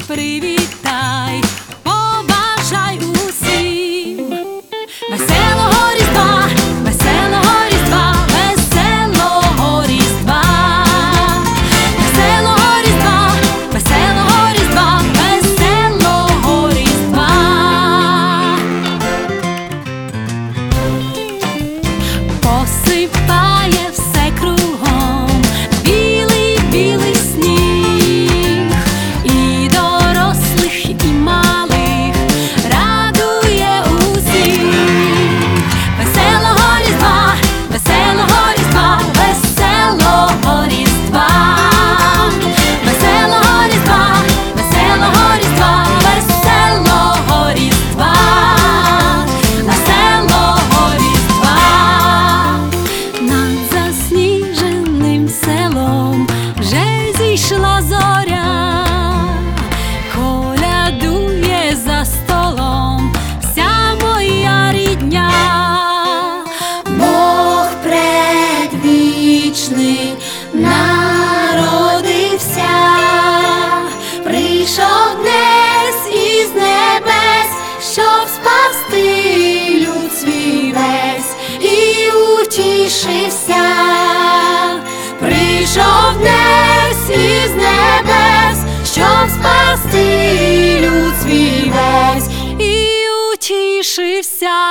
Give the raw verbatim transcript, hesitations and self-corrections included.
привітай, побажай усім веселого Різдва, веселого Різдва, веселого Різдва, веселого Різдва, веселого Різдва, веселого Різдва. Посипає все кругом білий, білий сніг, і дорослих, і малих радує усіх. Веселого Різдва, веселого Різдва, веселого Різдва, веселого Різдва, веселого Різдва, веселого Різдва, веселого Різдва. Над засніженим селом вже зійшла зоря, колядує за столом вся моя рідня. Бог предвічний народився, прийшов днес із небес, щоб спасти люд свій весь і утішився. Прийшов днес із небес, щоб спасти люд свій весь І утішився.